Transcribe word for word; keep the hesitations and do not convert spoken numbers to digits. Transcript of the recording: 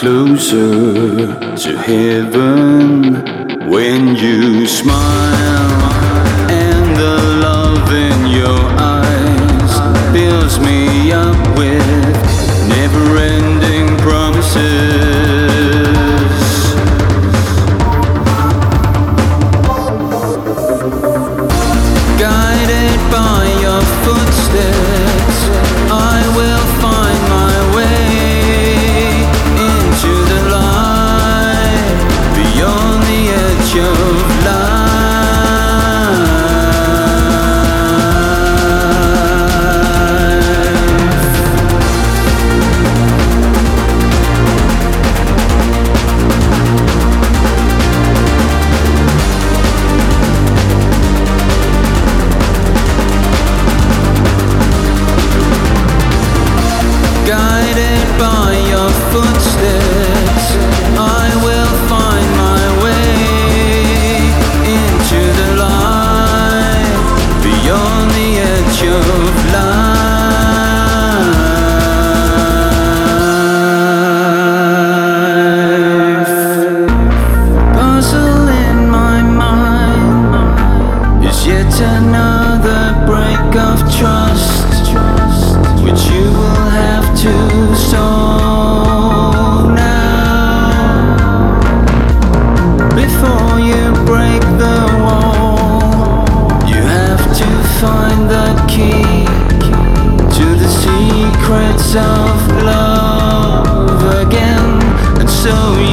closer to heaven when you smile, and the love in your eyes fills me up with never-ending promises. Guided by your footsteps, I will find my way into the light, beyond the edge of life. Guided by your footsteps, I will find my way into the light, beyond the edge of life. Puzzle in my mind is yet another break of trust, which you will have to solve now. Before you break the wall, you have to find the key to the secrets of love again, and so you